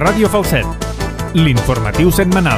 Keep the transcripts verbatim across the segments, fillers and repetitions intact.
Ràdio Falset, l'informatiu setmanal.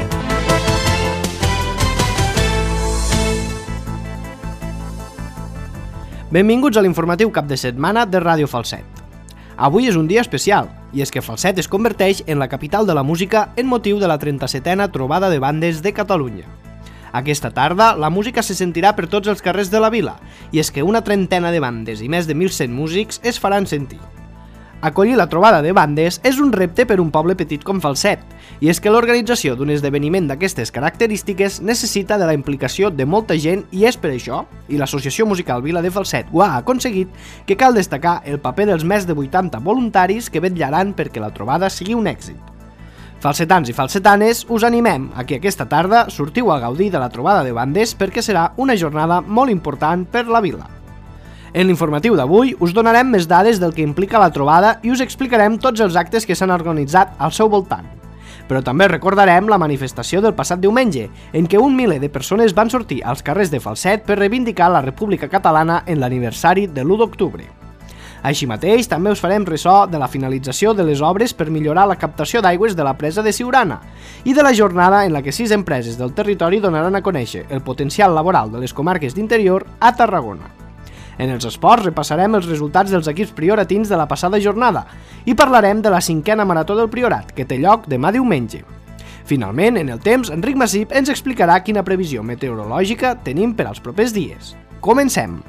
Benvinguts a l'informatiu cap de setmana de Ràdio Falset. Avui és un dia especial, i és que Falset es converteix en la capital de la música en motiu de la trenta-setena trobada de bandes de Catalunya. Aquesta tarda, la música se sentirà per tots els carrers de la vila, i és que una trentena de bandes i més de mil cent músics es faran sentir. Acollir la trobada de bandes és un repte per un poble petit com Falset, i és que l'organització d'un esdeveniment d'aquestes característiques necessita de la implicació de molta gent i és per això, i l'Associació Musical Vila de Falset ho ha aconseguit, que cal destacar el paper dels més de vuitanta voluntaris que vetllaran perquè la trobada sigui un èxit. Falsetans i falsetanes, us animem a que aquesta tarda sortiu a gaudir de la trobada de bandes perquè serà una jornada molt important per la vila. En l'informatiu d'avui us donarem més dades del que implica la trobada i us explicarem tots els actes que s'han organitzat al seu voltant. Però també recordarem la manifestació del passat diumenge, en què un miler de persones van sortir als carrers de Falset per reivindicar la República Catalana en l'aniversari de l'u d'octubre. Així mateix, també us farem ressò de la finalització de les obres per millorar la captació d'aigües de la presa de Siurana i de la jornada en la que sis empreses del territori donaran a conèixer el potencial laboral de les comarques d'interior a Tarragona. En els esports repassarem els resultats dels equips prioratins de la passada jornada i parlarem de la cinquena marató del Priorat, que té lloc demà diumenge. Finalment, en el temps, Enric Massip ens explicarà quina previsió meteorològica tenim per als propers dies. Comencem!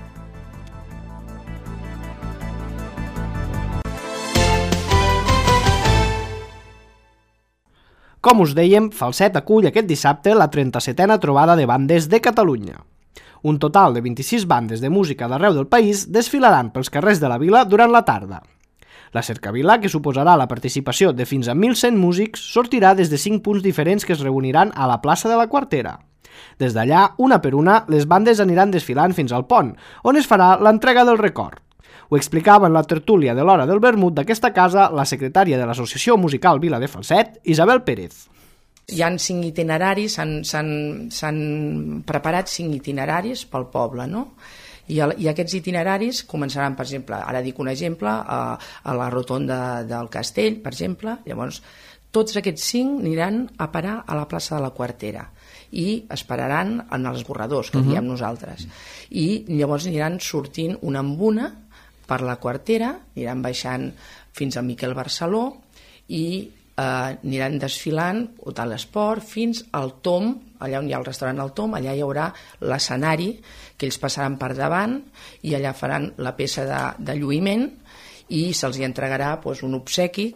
Com us dèiem, Falset acull aquest dissabte la trenta-setena trobada de bandes de Catalunya. Un total de vint-i-sis bandes de música d'arreu del país desfilaran pels carrers de la vila durant la tarda. La cercavila, que suposarà la participació de fins a mil cent músics, sortirà des de cinc punts diferents que es reuniran a la plaça de la Quartera. Des d'allà, una per una, les bandes aniran desfilant fins al pont, on es farà l'entrega del record. Ho explicava en la tertúlia de l'Hora del Vermut d'aquesta casa la secretària de l'Associació Musical Vila de Falset, Isabel Pérez. Hi ha cinc itineraris, s'han preparat cinc itineraris pel poble, no? I, el, I aquests itineraris començaran, per exemple, ara dic un exemple, a, a la rotonda del Castell, per exemple. Llavors, tots aquests cinc aniran a parar a la plaça de la Quartera i esperaran en els esborradors, que uh-huh. diem nosaltres. I llavors aniran sortint una amb una per la Quartera, aniran baixant fins al Miquel Barceló i Uh, aniran desfilant Hotel Esport fins al Tom, allà on hi ha el restaurant El Tom, allà hi haurà l'escenari que ells passaran per davant i allà faran la peça de, de lluïment i se'ls hi entregarà doncs, un obsequi.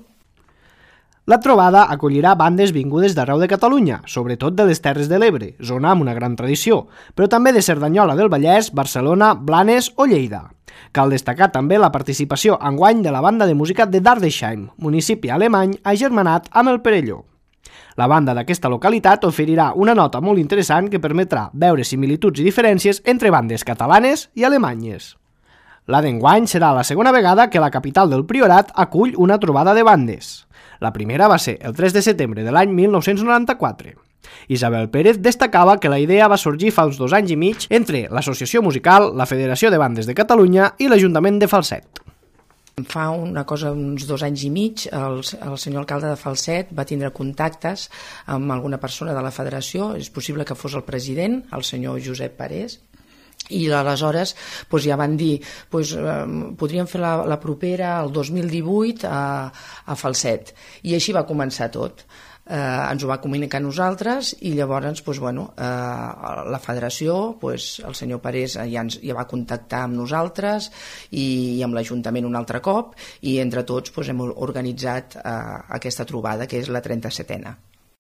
La trobada acollirà bandes vingudes d'arreu de Catalunya, sobretot de les Terres de l'Ebre, zona amb una gran tradició, però també de Cerdanyola del Vallès, Barcelona, Blanes o Lleida. Cal destacar també la participació enguany de la banda de música de Dardesheim, municipi alemany agermanat amb el Perelló. La banda d'aquesta localitat oferirà una nota molt interessant que permetrà veure similituds i diferències entre bandes catalanes i alemanyes. La d'enguany serà la segona vegada que la capital del Priorat acull una trobada de bandes. La primera va ser el tres de setembre de l'any mil nou-cents noranta-quatre. Isabel Pérez destacava que la idea va sorgir fa uns dos anys i mig entre l'Associació Musical, la Federació de Bandes de Catalunya i l'Ajuntament de Falset. Fa una cosa, uns dos anys i mig, el, el senyor alcalde de Falset va tindre contactes amb alguna persona de la federació, és possible que fos el president, el senyor Josep Parés, i aleshores doncs ja van dir doncs, eh, podríem fer la, la propera el dos mil divuit a, a Falset, i així va començar tot. Eh, ens ho va comunicar a nosaltres i llavors doncs, bueno, eh, la federació, doncs, el senyor Parés ja, ens, ja va contactar amb nosaltres i, i amb l'Ajuntament un altre cop i entre tots doncs, hem organitzat eh, aquesta trobada que és la trenta-setena.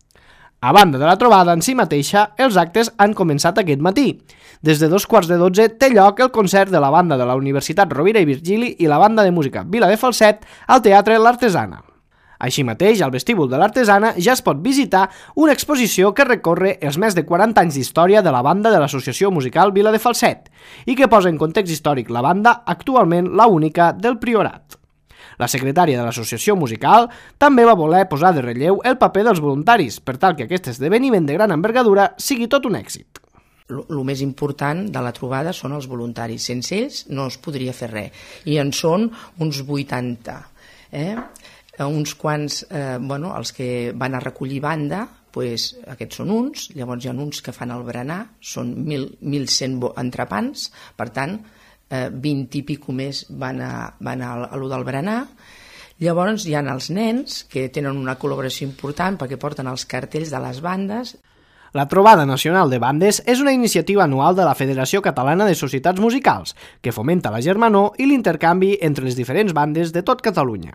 A banda de la trobada en si mateixa, els actes han començat aquest matí. Des de dos quarts de dotze té lloc el concert de la banda de la Universitat Rovira i Virgili i la banda de música Vila de Falset al Teatre L'Artesana. Així mateix, al vestíbul de l'Artesana ja es pot visitar una exposició que recorre els més de quaranta anys d'història de la banda de l'Associació Musical Vila de Falset i que posa en context històric la banda, actualment la única del Priorat. La secretària de l'Associació Musical també va voler posar de relleu el paper dels voluntaris per tal que aquest esdeveniment de gran envergadura sigui tot un èxit. El més important de la trobada són els voluntaris. Sense ells no es podria fer res. I en són uns vuitanta. Eh? uns quants, eh, bueno, els que van a recollir banda, pues, aquests són uns, llavors hi ha uns que fan el berenar, són mil cent entrepans, per tant, eh, vint i pico més van a, van a, a lo del berenar. Llavors hi ha els nens, que tenen una col·laboració important perquè porten els cartells de les bandes. La Trobada Nacional de Bandes és una iniciativa anual de la Federació Catalana de Societats Musicals, que fomenta la germanor i l'intercanvi entre les diferents bandes de tot Catalunya.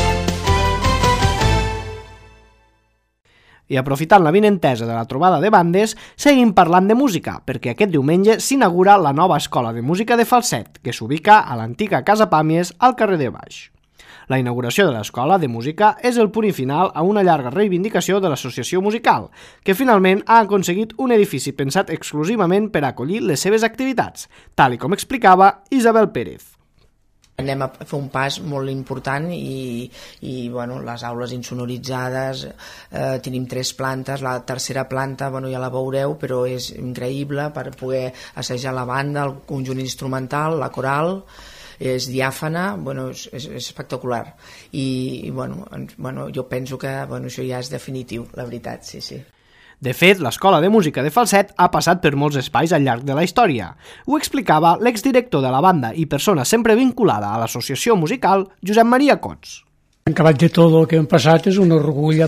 I aprofitant la vinentesa de la trobada de bandes, seguim parlant de música, perquè aquest diumenge s'inaugura la nova Escola de Música de Falset, que s'ubica a l'antiga Casa Pàmies, al carrer de Baix. La inauguració de l'Escola de Música és el punt final a una llarga reivindicació de l'associació musical, que finalment ha aconseguit un edifici pensat exclusivament per acollir les seves activitats, tal i com explicava Isabel Pérez. Anem a fer un pas molt important i, i bueno, les aules insonoritzades, eh, tenim tres plantes, la tercera planta bueno, ja la veureu, però és increïble per poder assajar la banda, el conjunt instrumental, la coral, és diàfana, bueno, és, és, és espectacular. I, i bueno, bueno, jo penso que bueno, això ja és definitiu, la veritat, sí, sí. De fet, l'Escola de Música de Falset ha passat per molts espais al llarg de la història. Ho explicava l'exdirector de la banda i persona sempre vinculada a l'associació musical, Josep Maria Cots. En acabat de tot el que hem passat és un orgull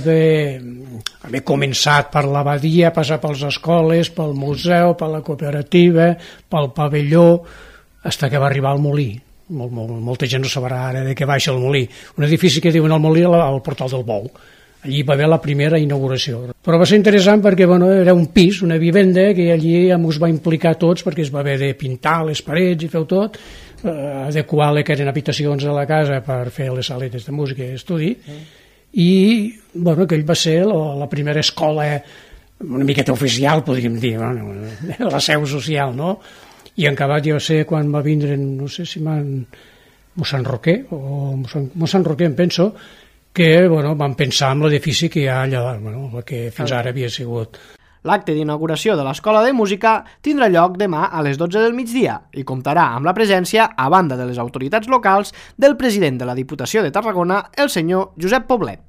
haver començat per l'abadia, passar pels escoles, pel museu, per la cooperativa, pel pavelló, fins que va arribar al Molí. Mol, mol, molta gent no sabrà ara de què baixa el Molí. Un edifici que diuen el Molí al Portal del Bou. Allí va haver la primera inauguració. Però va ser interessant perquè bueno, era un pis, una vivenda, que allí ens va implicar tots perquè es va haver de pintar les parets i fer tot, eh, adequar les que eren habitacions de la casa per fer les saletes de música i estudi. Mm. I bueno, aquell va ser la, la primera escola una miqueta oficial, podríem dir, bueno, la seu social, no? I en acabat jo sé quan va vindre, no sé si m'han... mossèn Roquer, o mossèn Roquer em penso, que bueno, vam pensar en l'edifici que hi ha allà, bueno, el que fins ara havia sigut. L'acte d'inauguració de l'Escola de Música tindrà lloc demà a les dotze del migdia i comptarà amb la presència, a banda de les autoritats locals, del president de la Diputació de Tarragona, el senyor Josep Poblet.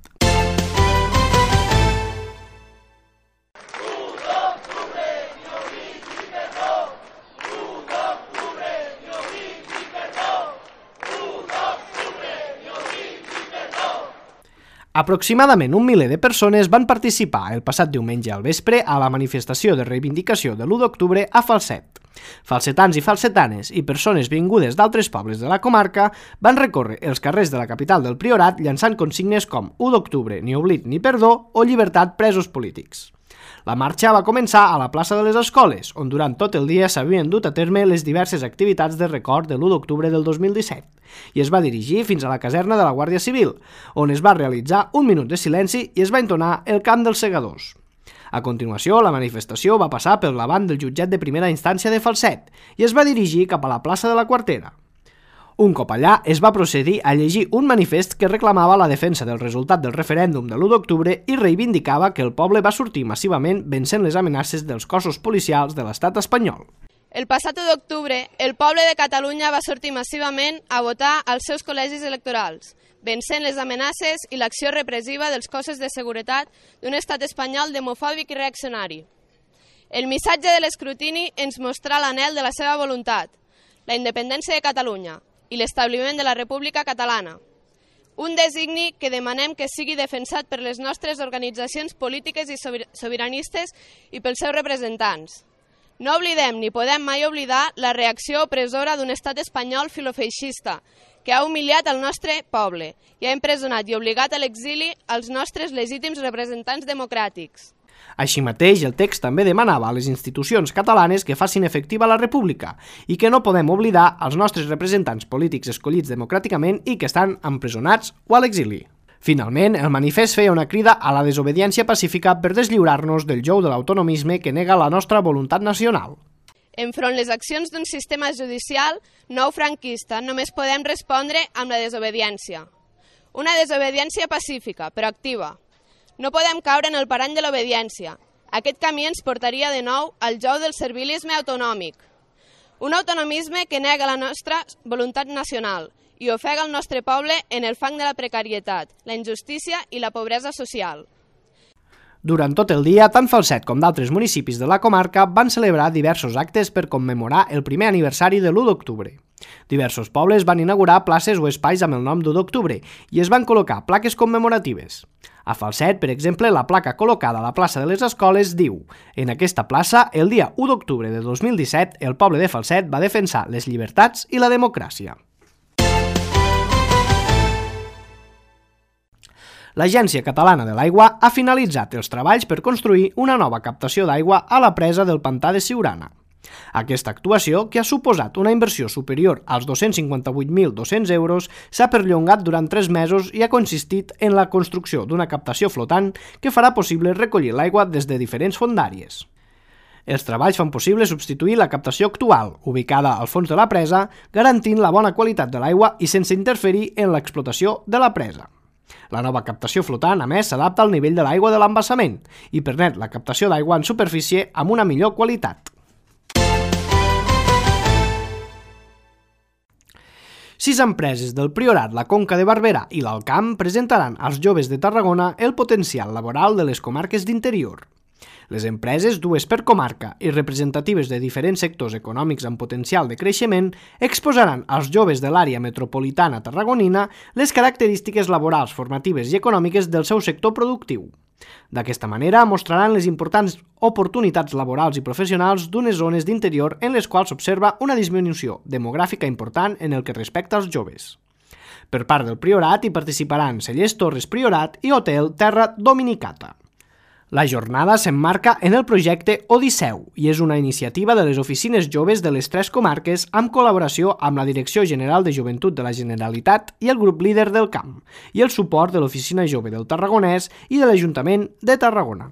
Aproximadament un miler de persones van participar el passat diumenge al vespre a la manifestació de reivindicació de l'u d'octubre a Falset. Falsetans i falsetanes i persones vingudes d'altres pobles de la comarca van recórrer els carrers de la capital del Priorat llançant consignes com u d'octubre, ni oblit ni perdó o llibertat presos polítics. La marxa va començar a la plaça de les Escoles, on durant tot el dia s'havien dut a terme les diverses activitats de record de l'u d'octubre del dos mil disset, i es va dirigir fins a la caserna de la Guàrdia Civil, on es va realitzar un minut de silenci i es va entonar el cant dels segadors. A continuació, la manifestació va passar pel davant del jutjat de primera instància de Falset i es va dirigir cap a la plaça de la Quartera. Un cop allà, es va procedir a llegir un manifest que reclamava la defensa del resultat del referèndum de l'u d'octubre i reivindicava que el poble va sortir massivament vencent les amenaces dels cossos policials de l'estat espanyol. El passat u d'octubre, el poble de Catalunya va sortir massivament a votar als seus col·legis electorals, vencent les amenaces i l'acció repressiva dels cossos de seguretat d'un estat espanyol demofòbic i reaccionari. El missatge de l'escrutini ens mostrà l'anhel de la seva voluntat, la independència de Catalunya i l'establiment de la República Catalana. Un designi que demanem que sigui defensat per les nostres organitzacions polítiques i sobiranistes i pels seus representants. No oblidem ni podem mai oblidar la reacció opressora d'un estat espanyol filofeixista que ha humiliat el nostre poble i ha empresonat i obligat a l'exili als nostres legítims representants democràtics. Així mateix, el text també demanava a les institucions catalanes que facin efectiva la República i que no podem oblidar els nostres representants polítics escollits democràticament i que estan empresonats o a l'exili. Finalment, el manifest feia una crida a la desobediència pacífica per deslliurar-nos del jou de l'autonomisme que nega la nostra voluntat nacional. Enfront les accions d'un sistema judicial nou franquista, només podem respondre amb la desobediència. Una desobediència pacífica, però activa. No podem caure en el parany de l'obediència. Aquest camí ens portaria de nou al jou del servilisme autonòmic. Un autonomisme que nega la nostra voluntat nacional i ofega el nostre poble en el fang de la precarietat, la injustícia i la pobresa social. Durant tot el dia, tant Falset com d'altres municipis de la comarca van celebrar diversos actes per commemorar el primer aniversari de l'u d'octubre. Diversos pobles van inaugurar places o espais amb el nom d'u d'octubre i es van col·locar plaques commemoratives. A Falset, per exemple, la placa col·locada a la plaça de les Escoles diu: en aquesta plaça, el dia u d'octubre de dos mil disset, el poble de Falset va defensar les llibertats i la democràcia. L'Agència Catalana de l'Aigua ha finalitzat els treballs per construir una nova captació d'aigua a la presa del pantà de Siurana. Aquesta actuació, que ha suposat una inversió superior als dos-cents cinquanta-vuit mil dos-cents euros, s'ha perllongat durant tres mesos i ha consistit en la construcció d'una captació flotant que farà possible recollir l'aigua des de diferents fondàries. Els treballs fan possible substituir la captació actual, ubicada al fons de la presa, garantint la bona qualitat de l'aigua i sense interferir en l'explotació de la presa. La nova captació flotant, a més, s'adapta al nivell de l'aigua de l'embassament i permet la captació d'aigua en superfície amb una millor qualitat. Sis empreses del Priorat, la Conca de Barberà i l'Alt Camp presentaran als joves de Tarragona el potencial laboral de les comarques d'interior. Les empreses, dues per comarca i representatives de diferents sectors econòmics amb potencial de creixement, exposaran als joves de l'àrea metropolitana tarragonina les característiques laborals, formatives i econòmiques del seu sector productiu. D'aquesta manera, mostraran les importants oportunitats laborals i professionals d'unes zones d'interior en les quals s'observa una disminució demogràfica important en el que respecta als joves. Per part del Priorat hi participaran Cellers Torres Priorat i Hotel Terra Dominicata. La jornada s'emmarca en el projecte Odisseu i és una iniciativa de les oficines joves de les tres comarques amb col·laboració amb la Direcció General de Joventut de la Generalitat i el Grup Líder del Camp i el suport de l'Oficina Jove del Tarragonès i de l'Ajuntament de Tarragona.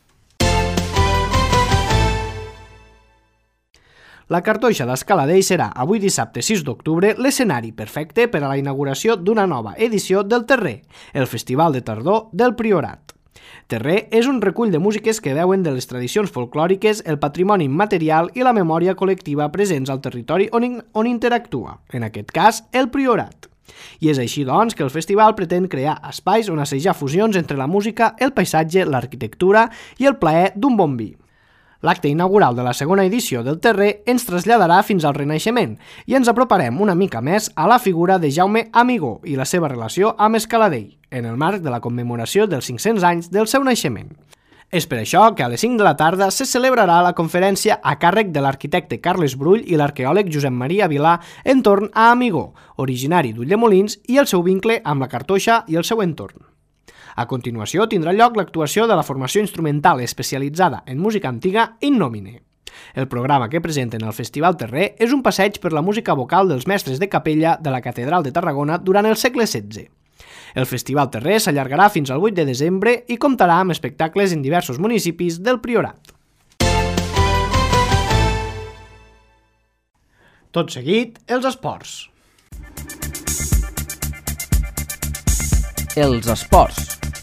La Cartoixa d'Escaladell serà avui dissabte sis d'octubre l'escenari perfecte per a la inauguració d'una nova edició del Terrer, el Festival de Tardor del Priorat. Terrer és un recull de músiques que veuen de les tradicions folclòriques, el patrimoni immaterial i la memòria col·lectiva presents al territori on, on interactua, en aquest cas, el Priorat. I és així, doncs, que el festival pretén crear espais on assajar fusions entre la música, el paisatge, l'arquitectura i el plaer d'un bon vi. L'acte inaugural de la segona edició del Terrer ens traslladarà fins al Renaixement i ens aproparem una mica més a la figura de Jaume Amigó i la seva relació amb Escaladell, en el marc de la commemoració dels cinc-cents anys del seu naixement. És per això que a les cinc de la tarda se celebrarà la conferència a càrrec de l'arquitecte Carles Brull i l'arqueòleg Josep Maria Vilà entorn a Amigó, originari d'Ulldemolins, i el seu vincle amb la Cartoixa i el seu entorn. A continuació tindrà lloc l'actuació de la formació instrumental especialitzada en música antiga In Nomine. El programa que presenten al Festival Terrer és un passeig per la música vocal dels mestres de capella de la Catedral de Tarragona durant el segle setze. El Festival Terrer s'allargarà fins al vuit de desembre i comptarà amb espectacles en diversos municipis del Priorat. Tot seguit, els esports. Els esports.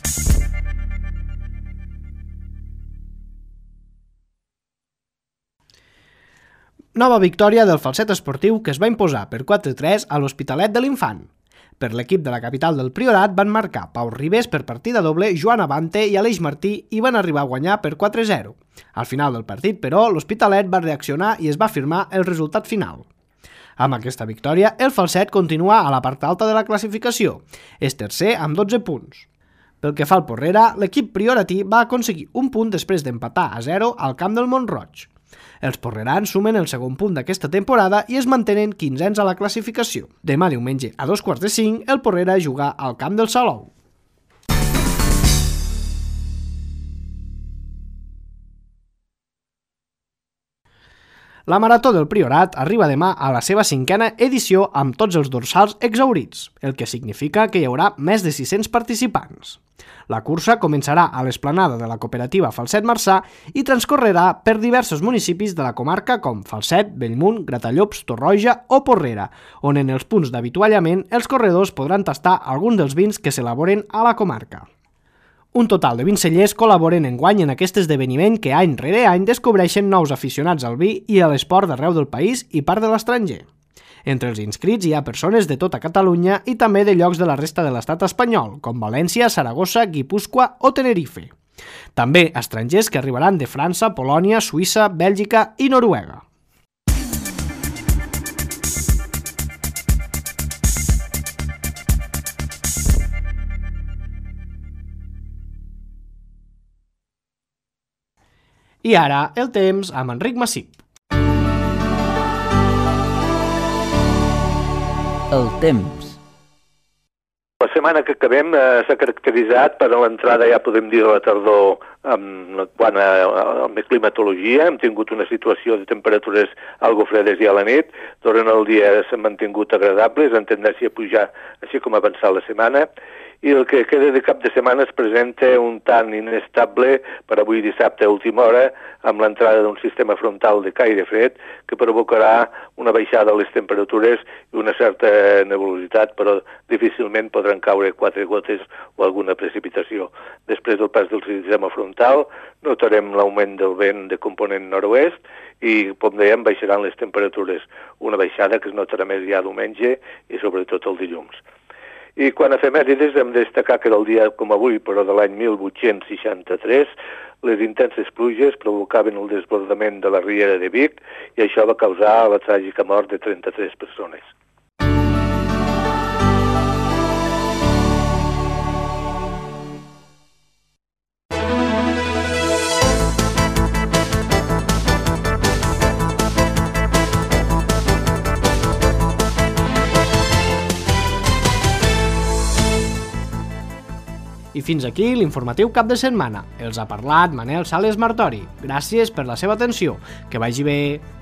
Nova victòria del Falset esportiu que es va imposar per quatre a tres a l'Hospitalet de l'Infant. Per l'equip de la capital del Priorat van marcar Pau Ribes per partida doble, Joan Abante i Aleix Martí i van arribar a guanyar per quatre a zero. Al final del partit, però, l'Hospitalet va reaccionar i es va firmar el resultat final. Amb aquesta victòria, el Falset continua a la part alta de la classificació. És tercer amb dotze punts. Pel que fa al Porrera, l'equip prioratí va aconseguir un punt després d'empatar a zero al camp del Mont-roig. Els porrerans sumen el segon punt d'aquesta temporada i es mantenen quinzens a la classificació. Demà diumenge a dos quarts de cinc el Porrera juga al camp del Salou. La Marató del Priorat arriba demà a la seva cinquena edició amb tots els dorsals exhaurits, el que significa que hi haurà més de sis-cents participants. La cursa començarà a l'esplanada de la cooperativa Falset Marçà i transcorrerà per diversos municipis de la comarca com Falset, Bellmunt, Gratallops, Torroja o Porrera, on en els punts d'avituallament els corredors podran tastar alguns dels vins que s'elaboren a la comarca. Un total de vint cellers col·laboren enguany en aquest esdeveniment que any rere any descobreixen nous aficionats al vi i a l'esport d'arreu del país i part de l'estranger. Entre els inscrits hi ha persones de tota Catalunya i també de llocs de la resta de l'estat espanyol, com València, Saragossa, Guipúscoa o Tenerife. També estrangers que arribaran de França, Polònia, Suïssa, Bèlgica i Noruega. I ara, el temps amb Enric Massip. El temps. La setmana que acabem eh, s'ha caracteritzat per a l'entrada, ja podem dir, de la tardor amb, quan a, a, a climatologia. Hem tingut una situació de temperatures algo fredes ja a la nit. Durant el dia s'han mantingut agradables, en tendència a pujar així com ha avançat la setmana. I el que queda de cap de setmana es presenta un tant inestable per avui dissabte a última hora, amb l'entrada d'un sistema frontal de caire fred que provocarà una baixada de les temperatures i una certa nebulositat, però difícilment podran caure quatre gotes o alguna precipitació. Després del pas del sistema frontal notarem l'augment del vent de component nord-oest i, com dèiem, baixaran les temperatures. Una baixada que es notarà més ja diumenge i sobretot el dilluns. I quan a efemèrides hem de destacar que era el dia com avui, però de l'any mil vuit-cents seixanta-tres, les intenses pluges provocaven el desbordament de la riera de Vic i això va causar la tràgica mort de trenta-tres persones. I fins aquí l'informatiu cap de setmana. Els ha parlat Manel Sales Martori. Gràcies per la seva atenció. Que vagi bé.